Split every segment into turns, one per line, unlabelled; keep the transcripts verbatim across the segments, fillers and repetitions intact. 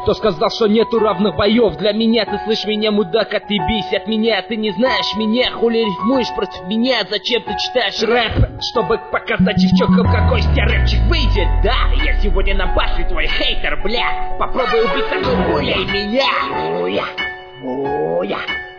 Кто сказал, что нету равных боев? Для меня ты слышь меня, мудак, отъебись от меня. Ты не знаешь меня, хули рифмуешь против меня? Зачем ты читаешь рэп? Чтобы показать девчонкам, какой из тебя рэпчик выйдет. Да, я сегодня на бафе твой хейтер, бля. Попробуй убить такой хуя и меня. Уя, уя.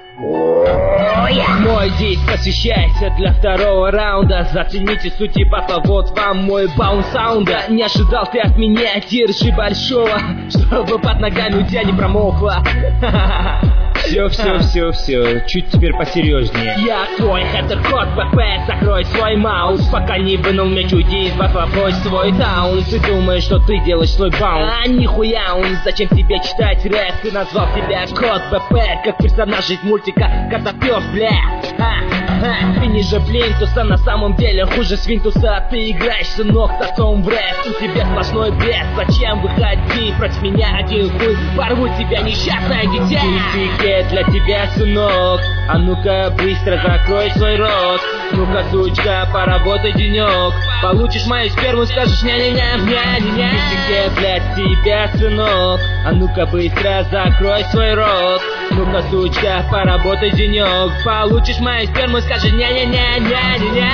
Мой диск посвящается для второго раунда. Зацените суть ебатла, вот вам мой баунс саунда. Не ожидал ты от меня, держи большого, чтобы под ногами у тебя не промокло.
Все, все, все, все, чуть теперь посерьезнее.
Я твой хеттер код ПП, закрой свой маус, пока не вынул мяч, уйди из батла, брось свой таун. Ты думаешь, что ты делаешь свой баунс? А нихуя он, зачем тебе читать рэп? Ты назвал себя код ПП, как персонаж из мультика Котопёс, бля. А, а, ты ниже Плинтуса, на самом деле хуже Свинтуса. Ты играешь, сынок, с отцом в рэп, у тебя сплошной бред. Зачем выходить против меня один хуй? Порву тебя, несчастное дитя. Для тебя, сынок, а ну-ка быстро закрой свой рот. Ну-ка, сучка, поработай денек. Получишь мою сперму, скажешь ня-ня-ня, ня-ня-ня. Тикет для тебя, сынок, а ну-ка быстро закрой свой рот. Ну-ка, сучка, поработай денек. Получишь мою сперму, скажешь ня-ня-ня, ня-ня-ня.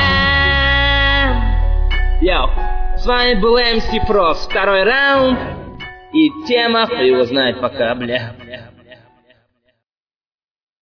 Йоу, с вами был эм си Проф, второй раунд. И тема, кто его знает пока, бля.